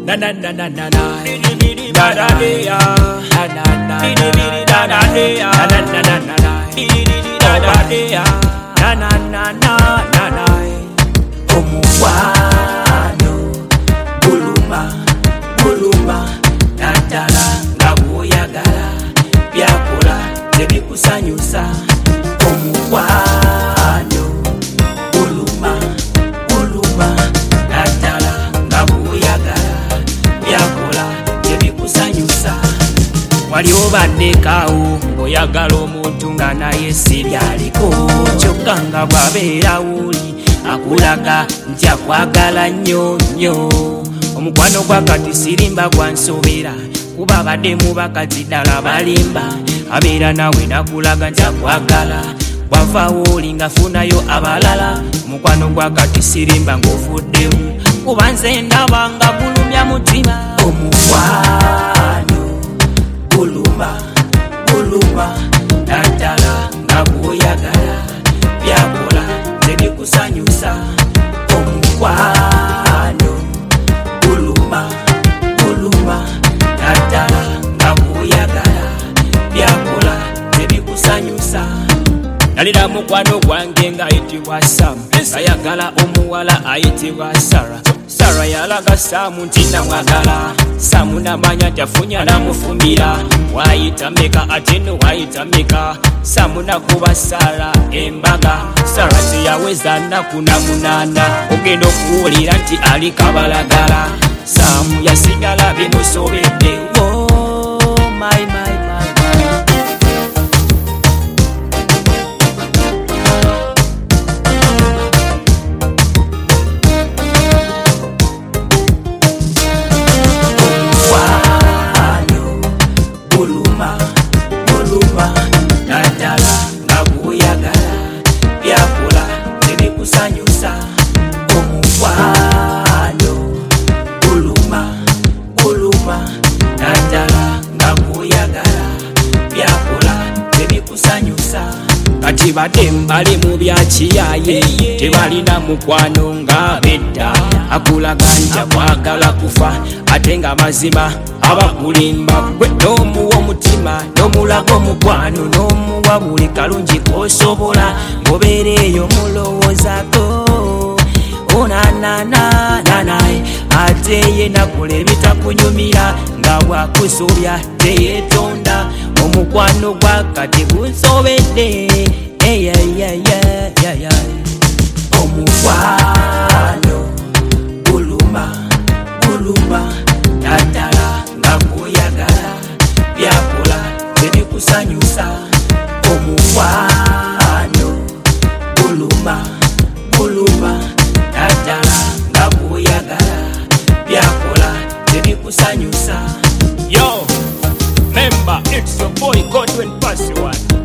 na na na na na na na na dea na na na na na na dea na na na na na na dea na na na na na omukwano guluma guluma naddala nga bw'oyagala byakola tebikusanyusa omukwano guluma guluma naddala nga bw'oyagala byakola tebikusanyusa wali obaddekaawo ng'oyagala omuntu nga naye si byaliko kyokka nga bw'abeerawo oli akulaga nti akwagala nnyo nnyo omukwano gwa kati sirimba gwa nsobera kuba baddemu bakazi ddala balimba abeera nawe nakulaga nti akwagala bwavaawo oli ngafunayo abalala omukwano gwa kati sirimba ng'ovuddemu kuba nze ndaba nga gulumya mutima omukwano guluma guluma naddala nga bw'oyagala byakola tebikusanyusa omukwano guluma guluma naddala nga bw'oyagala byakola tebikusanyusa nalira mukwano gwange ng'ayitibwa Samu ayagala omuwala ayitibwa Sara Sara yalaga Samu nti namwagala Samu namanya nti afunya namufumbira wayita meka ate no wayita meka Samu nakuba Sara embaga Sara teyaweza nnaku na munaana ogenda okuwulira nti ali kabalagala Samu yasigala bimusobedde my kusanyusa omukwano guluma guluma naddala nga bw'oyagala byakola tebikusanyusa kati badde mbali mu byakiyaye tebalina mukwano nga bedda akulaga nti akwagala kufa ate nga mazima abakulimba gwe n'omuwa omutima n'omulaga omukwano n'omuwa buli kalungi k'osobola ng'obeera eyo mulowoozako onanananaye ate ye nakola ebitakunyumira nga bwakusobya teyeetonda omukwano gwa kati gunsobedde omukwano guluma guluma naddala nga bw'oyagala byakola tebikusanyusa omukwano guluma guluma naddala nga bw'oyagala byakola tebikusanyusa yo member it's your boy Godwin Passy One